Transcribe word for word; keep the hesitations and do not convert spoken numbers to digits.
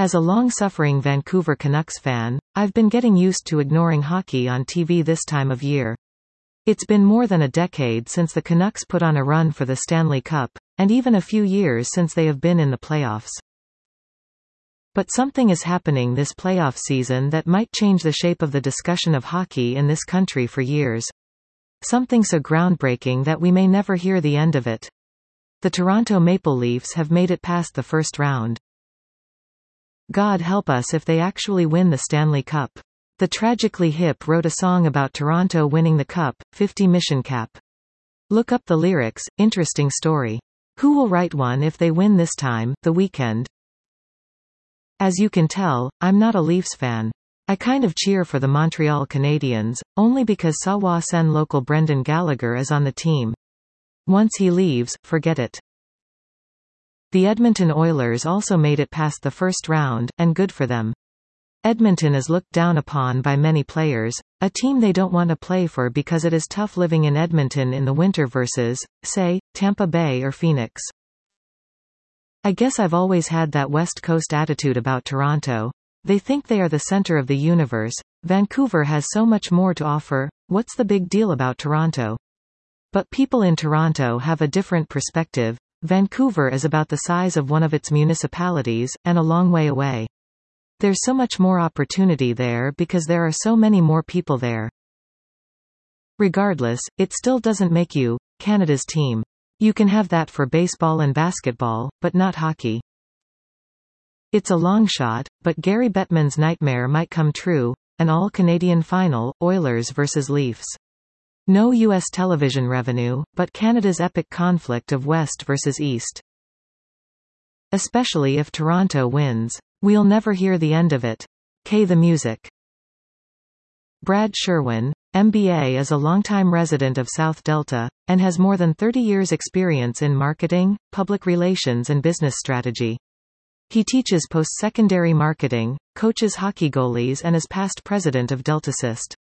As a long-suffering Vancouver Canucks fan, I've been getting used to ignoring hockey on T V this time of year. It's been more than a decade since the Canucks put on a run for the Stanley Cup, and even a few years since they have been in the playoffs. But something is happening this playoff season that might change the shape of the discussion of hockey in this country for years. Something so groundbreaking that we may never hear the end of it. The Toronto Maple Leafs have made it past the first round. God help us if they actually win the Stanley Cup. The Tragically Hip wrote a song about Toronto winning the Cup, fifty Mission Cap. Look up the lyrics, interesting story. Who will write one if they win this time? The Weeknd. As you can tell, I'm not a Leafs fan. I kind of cheer for the Montreal Canadiens, only because Sawa Sen local Brendan Gallagher is on the team. Once he leaves, forget it. The Edmonton Oilers also made it past the first round, and good for them. Edmonton is looked down upon by many players, a team they don't want to play for because it is tough living in Edmonton in the winter versus, say, Tampa Bay or Phoenix. I guess I've always had that West Coast attitude about Toronto. They think they are the center of the universe. Vancouver has so much more to offer. What's the big deal about Toronto? But people in Toronto have a different perspective. Vancouver is about the size of one of its municipalities, and a long way away. There's so much more opportunity there because there are so many more people there. Regardless, it still doesn't make you Canada's team. You can have that for baseball and basketball, but not hockey. It's a long shot, but Gary Bettman's nightmare might come true. An all-Canadian final, Oilers versus Leafs. No U S television revenue, but Canada's epic conflict of West versus East. Especially if Toronto wins. We'll never hear the end of it. K the Music. Brad Sherwin, M B A, is a longtime resident of South Delta, and has more than thirty years experience in marketing, public relations and business strategy. He teaches post-secondary marketing, coaches hockey goalies and is past president of DeltaSyst.